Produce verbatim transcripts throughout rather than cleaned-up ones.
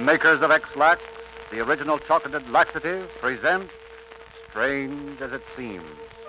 makers of X-Lax, the original chocolated laxative, present Strange as It Seems.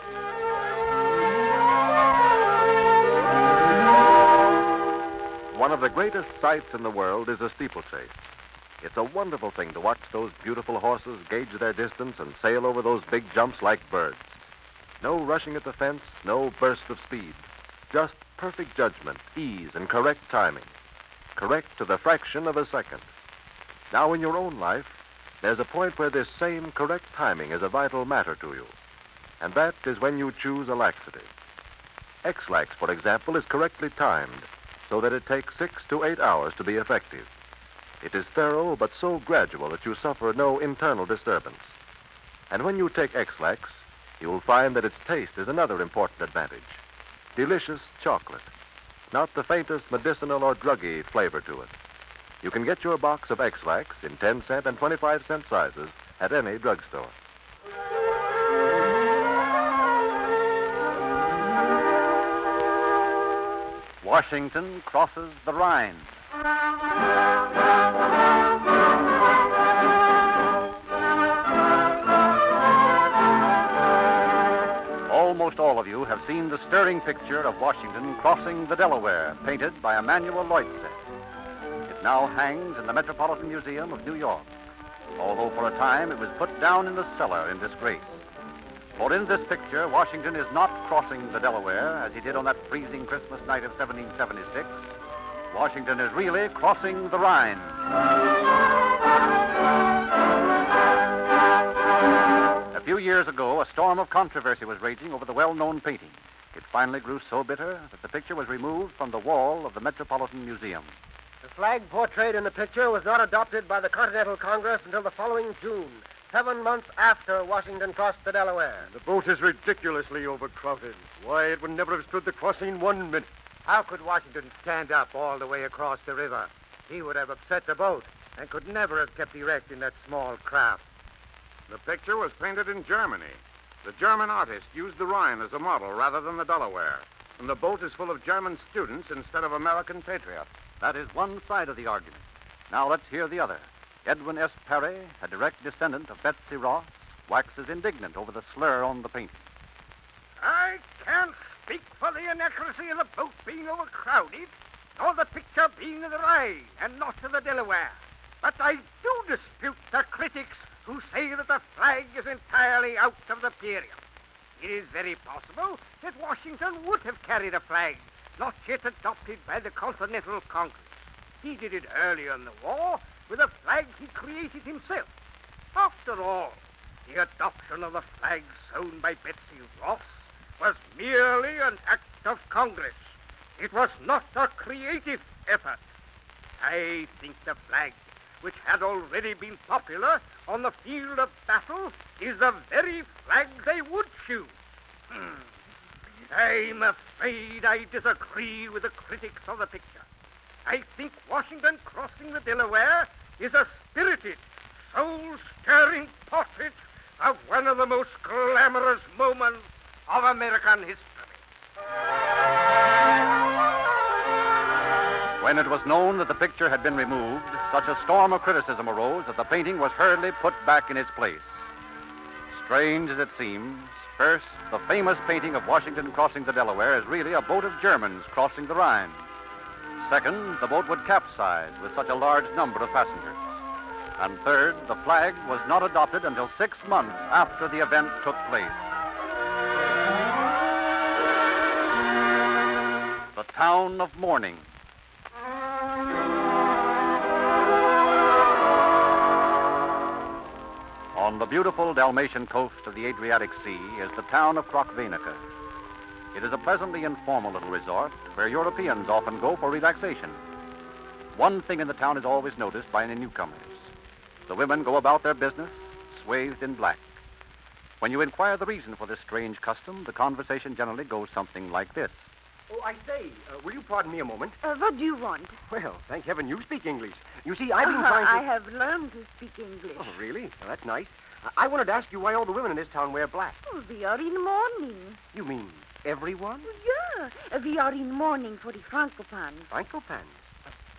One of the greatest sights in the world is a steeplechase. It's a wonderful thing to watch those beautiful horses gauge their distance and sail over those big jumps like birds. No rushing at the fence, no burst of speed. Just perfect judgment, ease, and correct timing. Correct to the fraction of a second. Now, in your own life, there's a point where this same correct timing is a vital matter to you. And that is when you choose a laxative. X-Lax, for example, is correctly timed so that it takes six to eight hours to be effective. It is thorough but so gradual that you suffer no internal disturbance. And when you take X-Lax, you'll find that its taste is another important advantage. Delicious chocolate. Not the faintest medicinal or druggy flavor to it. You can get your box of X-Lax in ten cent and twenty-five cent sizes at any drugstore. Washington crosses the Rhine. Almost all of you have seen the stirring picture of Washington crossing the Delaware, painted by Emanuel Leutze. It now hangs in the Metropolitan Museum of New York, although for a time it was put down in the cellar in disgrace. For in this picture, Washington is not crossing the Delaware as he did on that freezing Christmas night of seventeen seventy-six. Washington is really crossing the Rhine. A few years ago, a storm of controversy was raging over the well-known painting. It finally grew so bitter that the picture was removed from the wall of the Metropolitan Museum. The flag portrayed in the picture was not adopted by the Continental Congress until the following June, seven months after Washington crossed the Delaware. The boat is ridiculously overcrowded. Why, it would never have stood the crossing one minute. How could Washington stand up all the way across the river? He would have upset the boat and could never have kept erect in that small craft. The picture was painted in Germany. The German artist used the Rhine as a model rather than the Delaware. And the boat is full of German students instead of American patriots. That is one side of the argument. Now let's hear the other. Edwin S. Perry, a direct descendant of Betsy Ross, waxes indignant over the slur on the painting. I can't speak for the inaccuracy of the boat being overcrowded, nor the picture being in the Rhine and not in the Delaware. But I do dispute the critics who say that the flag is entirely out of the period. It is very possible that Washington would have carried a flag not yet adopted by the Continental Congress. He did it earlier in the war with a flag he created himself. After all, the adoption of the flag sewn by Betsy Ross was merely an act of Congress. It was not a creative effort. I think the flag, which had already been popular on the field of battle, is the very flag they would choose. Hmm. I'm afraid I disagree with the critics of the picture. I think Washington crossing the Delaware is a spirited, soul-stirring portrait of one of the most glamorous moments of American history. When it was known that the picture had been removed, such a storm of criticism arose that the painting was hurriedly put back in its place. Strange as it seems, first, the famous painting of Washington crossing the Delaware is really a boat of Germans crossing the Rhine. Second, the boat would capsize with such a large number of passengers. And third, the flag was not adopted until six months after the event took place. The town of mourning. On the beautiful Dalmatian coast of the Adriatic Sea is the town of Krokvenica. It is a pleasantly informal little resort where Europeans often go for relaxation. One thing in the town is always noticed by any newcomers. The women go about their business, swathed in black. When you inquire the reason for this strange custom, the conversation generally goes something like this. Oh, I say, uh, will you pardon me a moment? Uh, what do you want? Well, thank heaven you speak English. You see, I've been Uh, trying to... I have learned to speak English. Oh, really? Well, that's nice. I-, I wanted to ask you why all the women in this town wear black. Oh, we are in mourning. You mean everyone? Yeah, uh, we are in mourning for the Francopans. Francopans? Uh, oh,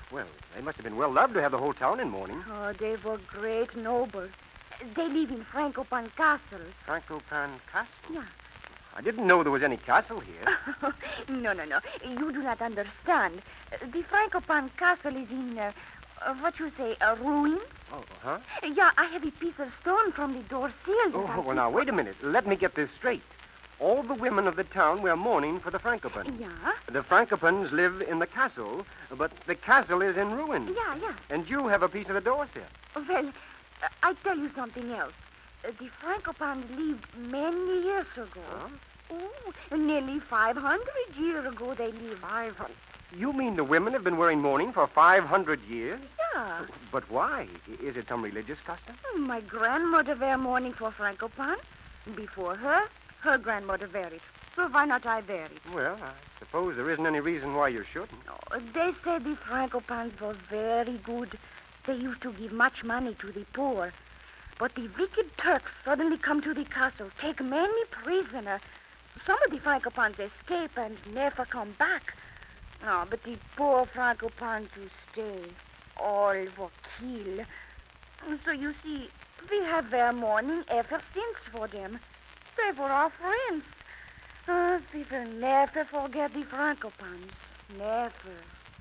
Well, they must have been well loved to have the whole town in mourning. Oh, they were great nobles. They live in Frankopan Castle. Frankopan Castle? Yeah. I didn't know there was any castle here. No, no, no. You do not understand. The Frankopan Castle is in, uh, uh, what you say, a ruin? Oh, huh? Yeah, I have a piece of stone from the door sill. that Oh, I well, picked now, up. wait a minute. Let me get this straight. All the women of the town were mourning for the Frankopans. Yeah? The Frankopans live in the castle, but the castle is in ruins. Yeah, yeah. And you have a piece of the door sill. Well, uh, I tell you something else. Uh, the Frankopans lived many years ago. Huh? Oh, nearly five hundred years ago they lived. Five hundred. You mean the women have been wearing mourning for five hundred years? Yeah. But why? I- Is it some religious custom? My grandmother wear mourning for Frankopan. Before her, her grandmother wear it. So why not I wear it? Well, I suppose there isn't any reason why you shouldn't. Oh, they say the Frankopans were very good. They used to give much money to the poor. But the wicked Turks suddenly come to the castle, take many prisoners. Some of the Frankopans escape and never come back. Oh, but the poor Frankopans who stay, all were killed. So you see, we have their mourning ever since for them. They were our friends. Uh, we will never forget the Frankopans. Never.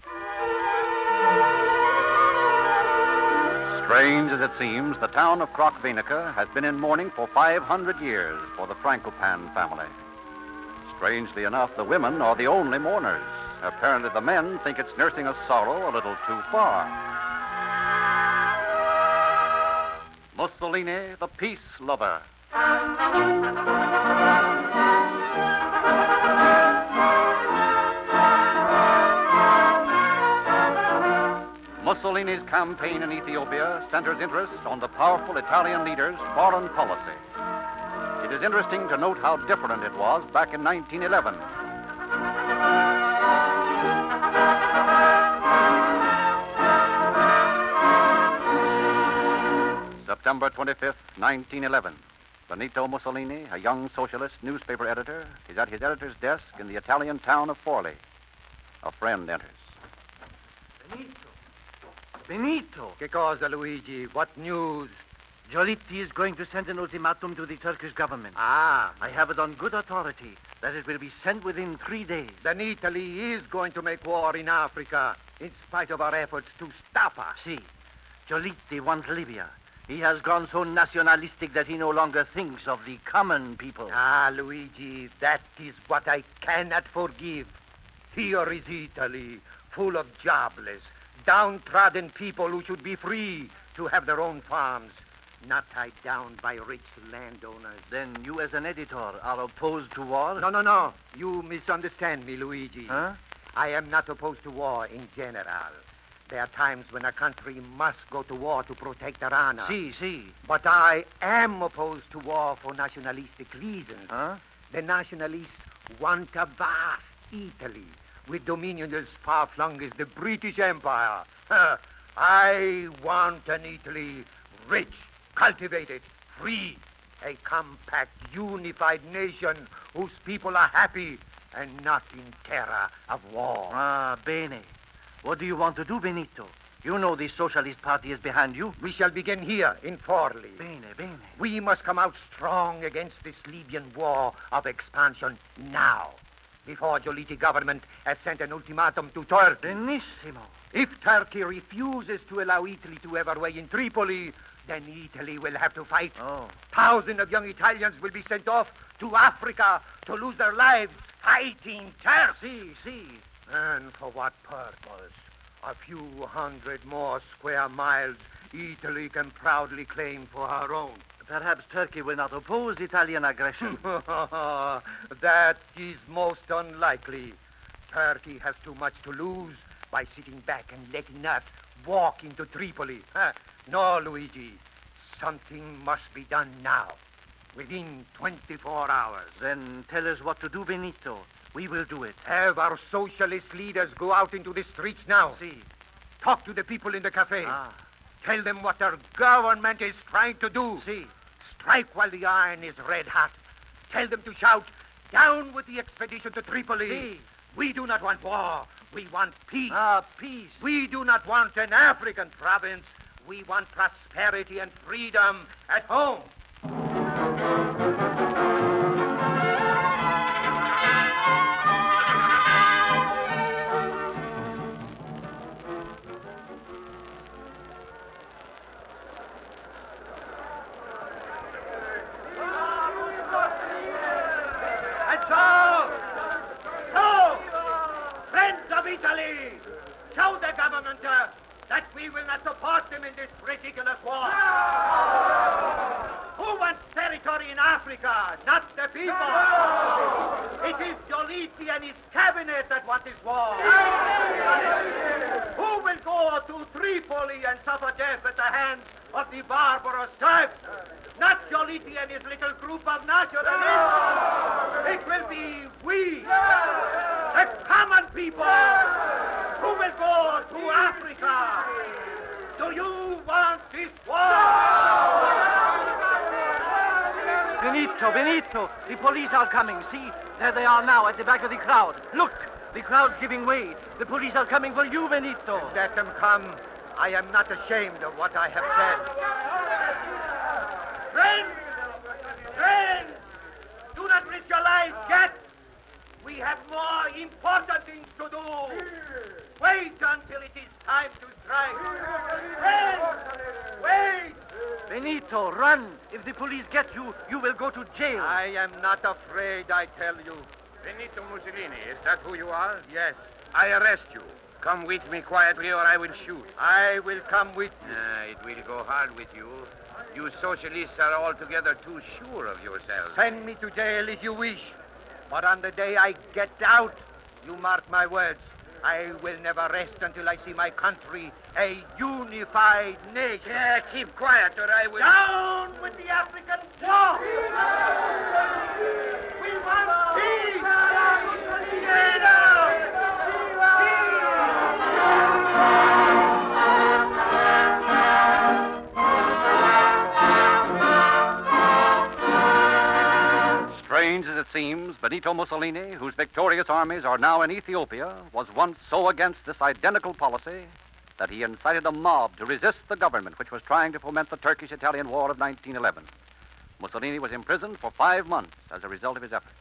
Strange as it seems, the town of Krokvinica has been in mourning for five hundred years for the Frankopan family. Strangely enough, the women are the only mourners. Apparently, the men think it's nursing a sorrow a little too far. Mussolini, the peace lover. Mussolini's campaign in Ethiopia centers interest on the powerful Italian leader's foreign policy. It is interesting to note how different it was back in nineteen eleven. September twenty-fifth, nineteen eleven. Benito Mussolini, a young socialist newspaper editor, is at his editor's desk in the Italian town of Forli. A friend enters. Benito. Benito. Che cosa, Luigi? What news? Giolitti is going to send an ultimatum to the Turkish government. Ah, I have it on good authority that it will be sent within three days. then Italy is going to make war in Africa, in spite of our efforts to stop us. See, Giolitti wants Libya. He has gone so nationalistic that he no longer thinks of the common people. Ah, Luigi, that is what I cannot forgive. Here is Italy, full of jobless, downtrodden people who should be free to have their own farms, not tied down by rich landowners. Then you as an editor are opposed to war? No, no, no. You misunderstand me, Luigi. Huh? I am not opposed to war in general. There are times when a country must go to war to protect their honor. See, see. But I am opposed to war for nationalistic reasons. Huh? The nationalists want a vast Italy with dominion as far-flung as the British Empire. Huh. I want an Italy rich, cultivated, free, a compact, unified nation whose people are happy and not in terror of war. Ah, bene. What do you want to do, Benito? You know the Socialist Party is behind you. We shall begin here in Forli. Bene, bene. We must come out strong against this Libyan war of expansion now, before Giolitti government has sent an ultimatum to Turkey. Benissimo. If Turkey refuses to allow Italy to have her way in Tripoli, then Italy will have to fight. Oh. Thousands of young Italians will be sent off to Africa to lose their lives fighting Turks. See, see. And for what purpose? A few hundred more square miles Italy can proudly claim for her own. Perhaps Turkey will not oppose Italian aggression. That is most unlikely. Turkey has too much to lose by sitting back and letting us walk into Tripoli. Huh? No, Luigi. Something must be done now, within twenty-four hours. Then tell us what to do, Benito. We will do it. Have our socialist leaders go out into the streets now. See. Talk to the people in the cafe. Ah. Tell them what their government is trying to do. See. Strike while the iron is red hot. Tell them to shout, down with the expedition to Tripoli. See. We do not want war. We want peace. Ah, peace. We do not want an African province. We want prosperity and freedom at home. And so, so, friends of Italy, show the government uh, that we will not support them in this ridiculous war. Who wants territory in Africa? Not the people. It is Giolitti and his cabinet that want this war. Who will go to Tripoli and suffer death at the hands of the barbarous Turks? Not Giolitti and his little group of nationalists. It will be we, the common people, who will go to Africa. Do you want this war? Benito, Benito, the police are coming. See, there they are now at the back of the crowd. Look, the crowd's giving way. The police are coming for you, Benito. Let them come. I am not ashamed of what I have said. Friends! Friends! Do not risk your lives yet. We have more important things to do. Wait until it is time to strike. Friends! Wait! Benito, run. If the police get you, you will go to jail. I am not afraid, I tell you. Benito Mussolini, is that who you are? Yes, I arrest you. Come with me quietly or I will shoot. I will come with you. Ah, it will go hard with you. You socialists are altogether too sure of yourselves. Send me to jail if you wish. But on the day I get out, you mark my words, I will never rest until I see my country a unified nation. Yeah, keep quiet or I will... Down with the African war! We want peace! Freedom! Strange as it seems, Benito Mussolini, whose victorious armies are now in Ethiopia, was once so against this identical policy that he incited a mob to resist the government which was trying to foment the Turkish-Italian War of nineteen eleven. Mussolini was imprisoned for five months as a result of his efforts.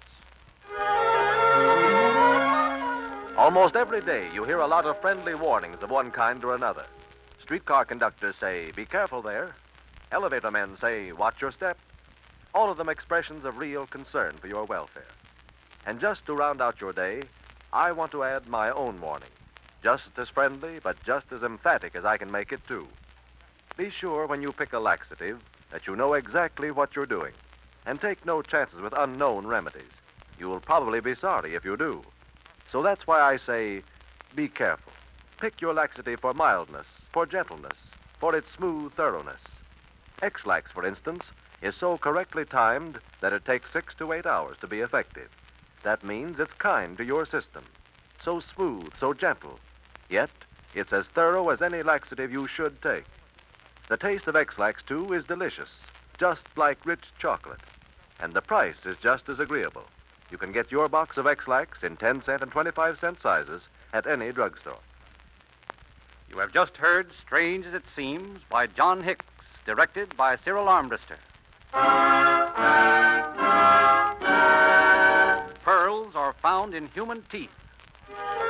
Almost every day you hear a lot of friendly warnings of one kind or another. Streetcar conductors say, be careful there. Elevator men say, watch your step. All of them expressions of real concern for your welfare. And just to round out your day, I want to add my own warning. Just as friendly, but just as emphatic as I can make it, too. Be sure when you pick a laxative that you know exactly what you're doing. And take no chances with unknown remedies. You will probably be sorry if you do. So that's why I say, be careful. Pick your laxative for mildness, for gentleness, for its smooth thoroughness. X-Lax, for instance, is so correctly timed that it takes six to eight hours to be effective. That means it's kind to your system. So smooth, so gentle. Yet, it's as thorough as any laxative you should take. The taste of X-Lax, too, is delicious, just like rich chocolate. And the price is just as agreeable. You can get your box of X-Lax in ten cent and twenty-five cent sizes at any drugstore. You have just heard Strange as It Seems by John Hicks, directed by Cyril Armbruster. Pearls are found in human teeth.